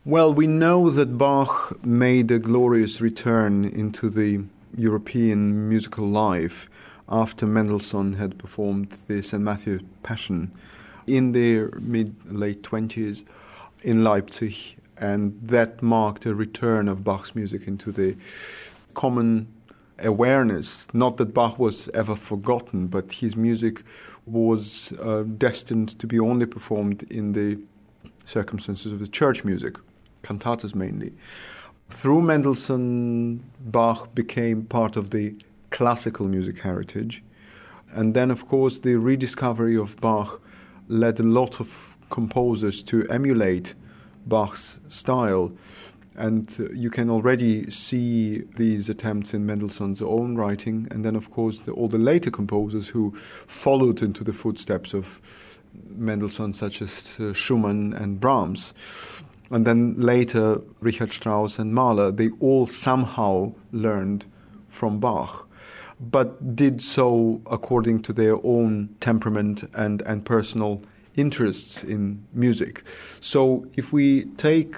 Well, we know that Bach made a glorious return into the European musical life after Mendelssohn had performed the St. Matthew Passion in their mid-late 20s in Leipzig, and that marked a return of Bach's music into the common awareness. Not that Bach was ever forgotten, but his music was destined to be only performed in the circumstances of the church music, cantatas mainly. Through Mendelssohn, Bach became part of the classical music heritage. And then, of course, the rediscovery of Bach led a lot of composers to emulate Bach's style. And you can already see these attempts in Mendelssohn's own writing. And then, of course, all the later composers who followed into the footsteps of Mendelssohn, such as Schumann and Brahms. And then later, Richard Strauss and Mahler, they all somehow learned from Bach, but did so according to their own temperament and personal interests in music. So if we take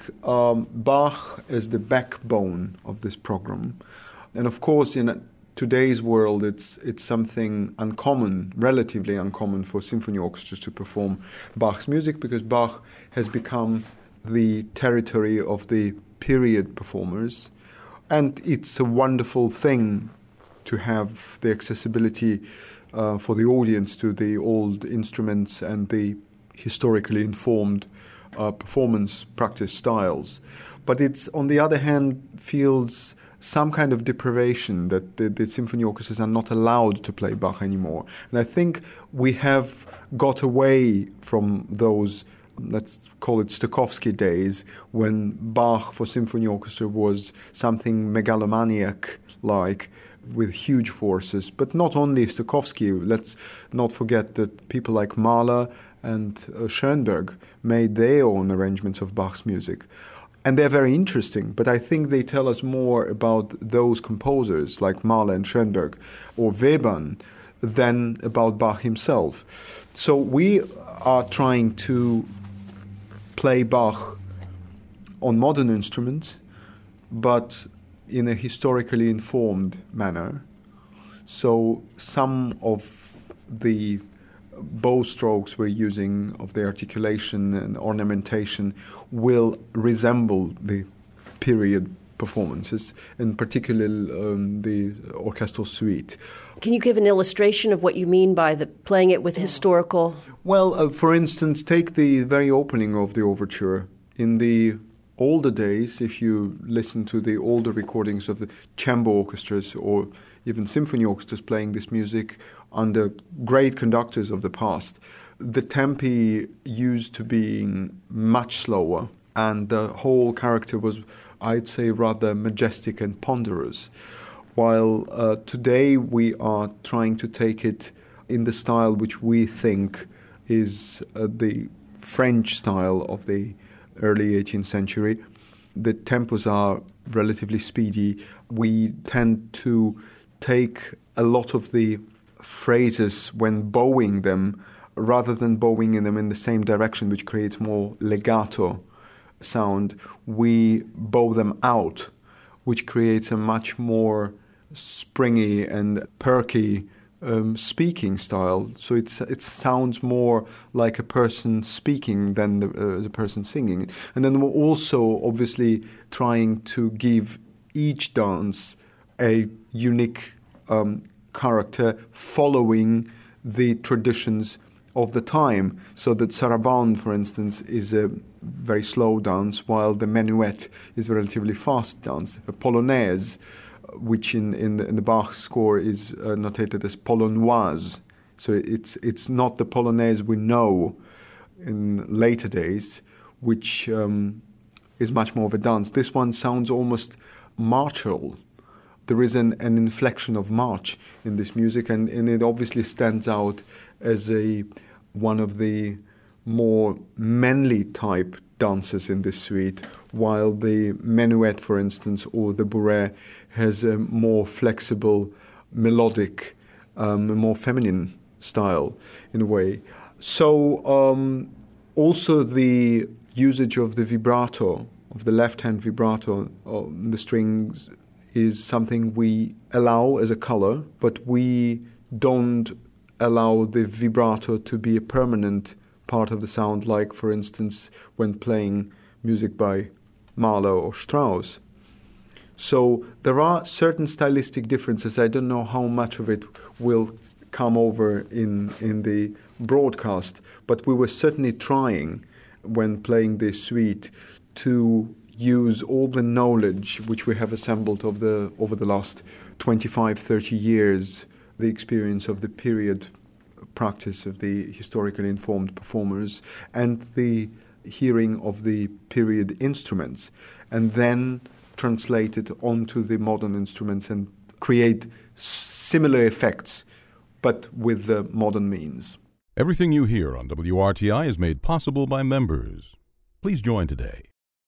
Bach as the backbone of this program, and of course in today's world it's something uncommon, relatively uncommon for symphony orchestras to perform Bach's music, because Bach has become the territory of the period performers. And it's a wonderful thing to have the accessibility for the audience to the old instruments and the historically informed performance practice styles. But it's, on the other hand, feels some kind of deprivation that the symphony orchestras are not allowed to play Bach anymore. And I think we have got away from those, let's call it Stokowski days, when Bach for symphony orchestra was something megalomaniac-like with huge forces. But not only Stokowski, let's not forget that people like Mahler and Schoenberg made their own arrangements of Bach's music. And they're very interesting, but I think they tell us more about those composers like Mahler and Schoenberg or Webern than about Bach himself. So we are trying to play Bach on modern instruments, but in a historically informed manner. So some of the bow strokes we're using, of the articulation and ornamentation, will resemble the period performances, in particular the orchestral suite. Can you give an illustration of what you mean by the playing it with historical? Well, for instance, take the very opening of the overture. In the older days, if you listen to the older recordings of the chamber orchestras or even symphony orchestras playing this music under great conductors of the past, the tempi used to be much slower, and the whole character was, I'd say, rather majestic and ponderous. While today we are trying to take it in the style which we think is the French style of the early 18th century. The tempos are relatively speedy. We tend to take a lot of the phrases when bowing them, rather than bowing them in the same direction, which creates more legato sound, we bow them out, which creates a much more springy and perky speaking style. So it sounds more like a person speaking than the person singing. And then we're also obviously trying to give each dance a unique character following the traditions of the time. So that sarabande, for instance, is a very slow dance, while the menuet is a relatively fast dance. A polonaise, which in the Bach score is notated as polonoise. So it's not the polonaise we know in later days, which is much more of a dance. This one sounds almost martial. There is an inflection of march in this music, and it obviously stands out as one of the more manly type dances in this suite, while the menuet, for instance, or the bourrée has a more flexible, melodic, more feminine style in a way. So also the usage of the vibrato of the left-hand vibrato on the strings is something we allow as a color, but we don't allow the vibrato to be a permanent part of the sound, like, for instance, when playing music by Mahler or Strauss. So there are certain stylistic differences. I don't know how much of it will come over in the broadcast, but we were certainly trying, when playing this suite, to use all the knowledge which we have assembled over the last 25, 30 years, the experience of the period practice of the historically informed performers and the hearing of the period instruments, and then translate it onto the modern instruments and create similar effects, but with the modern means. Everything you hear on WRTI is made possible by members. Please join today